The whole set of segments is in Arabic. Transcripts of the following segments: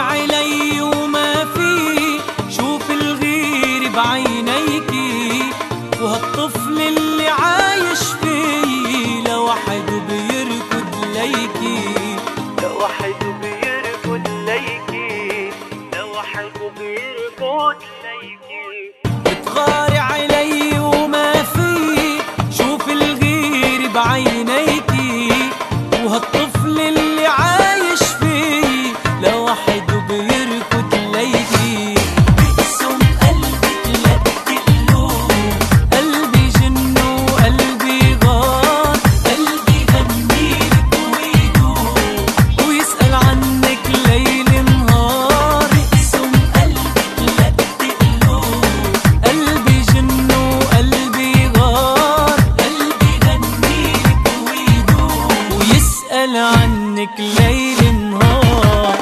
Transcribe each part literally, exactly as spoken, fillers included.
علي وما في، شوف الغير بعينيكي، وهالطفل اللي عايش فيه لوحده بيركض ليكي، لوحده بيركض ليكي، لوحده بيركض ليكي. بتغاري علي وما في، شوف الغير بعينيكي، وهالطفل اللي عايش فيه لوحده بيركض ليكي. بقسم قلبك لا تقلوب، قلبي جن وقلبي غار، قلبي غنيلك ويدوب ويسأل عنك ليل نهار. بقسم قلبك لا تقلوب، قلبي جن وقلبي غار، قلبي غنيلك ويدوب ويسأل عنك ليل نهار.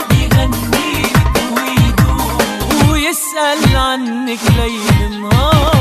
يسأل عنك ليل نهار.